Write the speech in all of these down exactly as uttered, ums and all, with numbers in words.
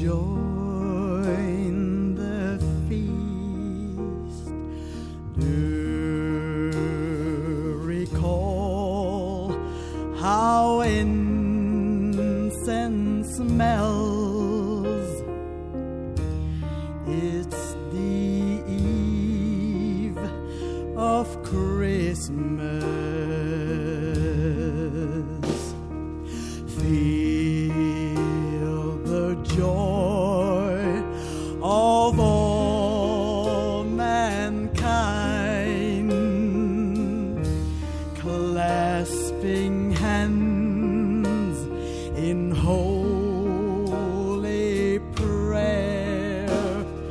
join the feast. Do recall how incense smells. It's the eve of Christmas. Feel the joy of all mankind, clasping hands in holy prayer.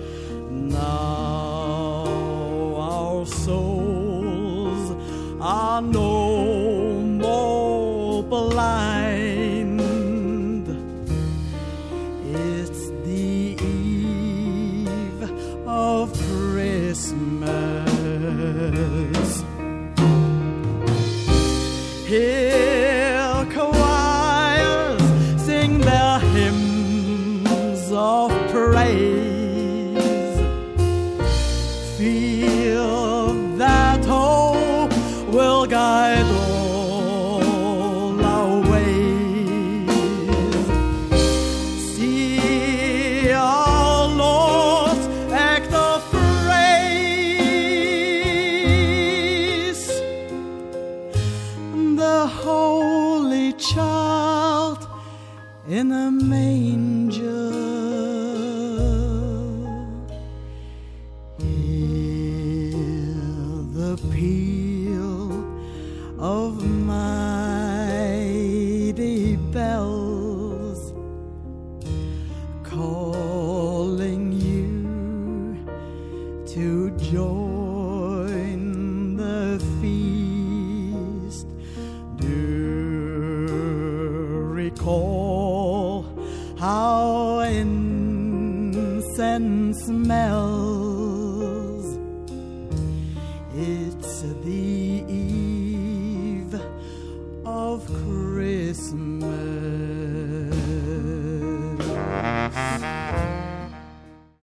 Now our souls are no more blind. It's the eve of Christmas. Hear choirs sing their hymns of praise. Feel that hope will guide all our ways. See our Lord's act of grace. The Holy Child in a manger. Hear the peal of mighty bells calling you to join the feast. Do recall how incense smells.